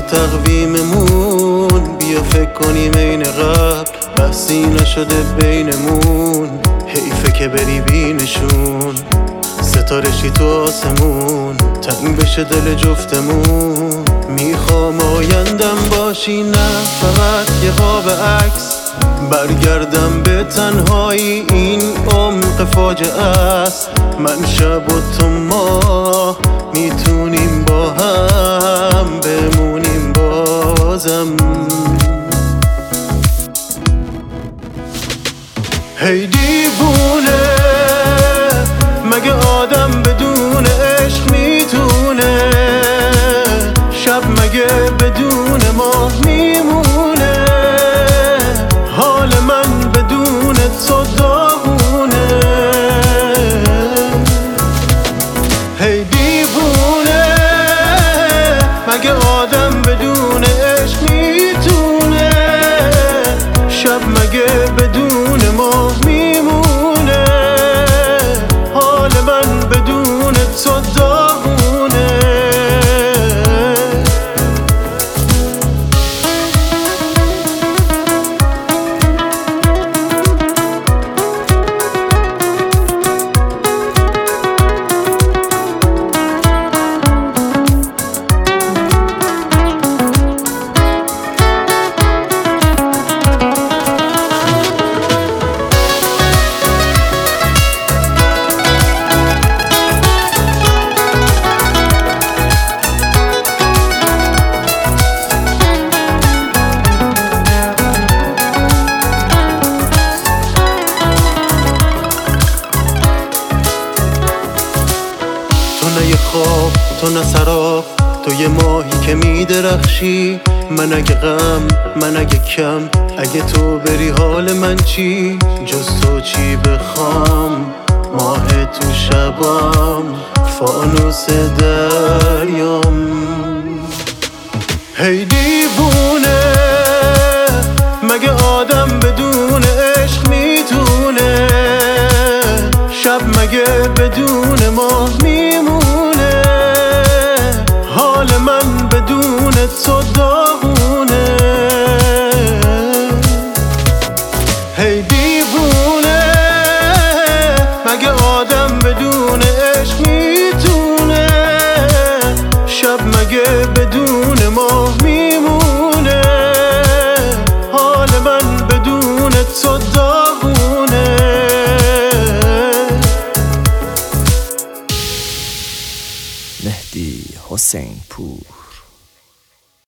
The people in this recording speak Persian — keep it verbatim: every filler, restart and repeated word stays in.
تقویممون، بیا فکر کنیم این قبل بحثی نشده بینمون. حیفه که بری بینشون، ستاره شی تو آسمون، تنگ بشه دل جفتمون. میخوام آیندم باشی، نه فقط یه قاب عکس. برگردم به تنهایی، این عمق فاجعه است. من شب و تو ما میتونیم با هم بمونیم بازم. هی دیوونه، مگه آدم بدون عشق میتونه؟ شب مگه بدون ماه میمونه؟ حال من بدون تو داغونه. هی دیوونه، مگه آدم بدون عشق میتونه؟ شب مگه بدون ماه میمونه؟ حال من بدون تو داغونه. تو نه یه خواب، تو نه سراب، تو یه ماهی که میدرخشی. من اگه غم، من اگه کم، اگه تو بری حال من چی؟ جز تو چی بخوام؟ ماه تو شبام، فانوس دریام. هی دیوونه، مگه آدم بدون عشق میتونه؟ شب مگه بدون ماه میمونه؟ حال من بدون تو داغونه. هی دیوونه، مگه آدم بدون عشق میتونه؟ شب مگه بدون ماه میمونه؟ حال من بدون تو داغونه. مهدی حسین پور.